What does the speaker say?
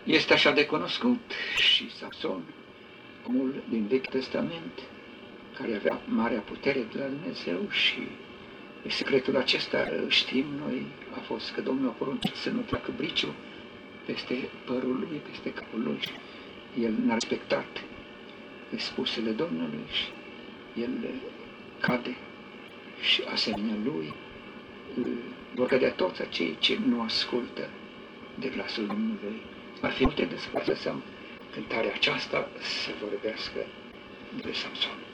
Este așa de cunoscut și Samson, omul din Vechiul Testament, care avea marea putere de la Dumnezeu și secretul acesta, știm noi, a fost că Domnul a poruncit să nu treacă briciul peste părul lui, peste capul lui și el n-a respectat spusele Domnului și el cade și asemenea lui vor cădea toți acei ce nu ascultă de glasul Domnului. Ar fi multe despre să cântarea aceasta să vorbească de Samson.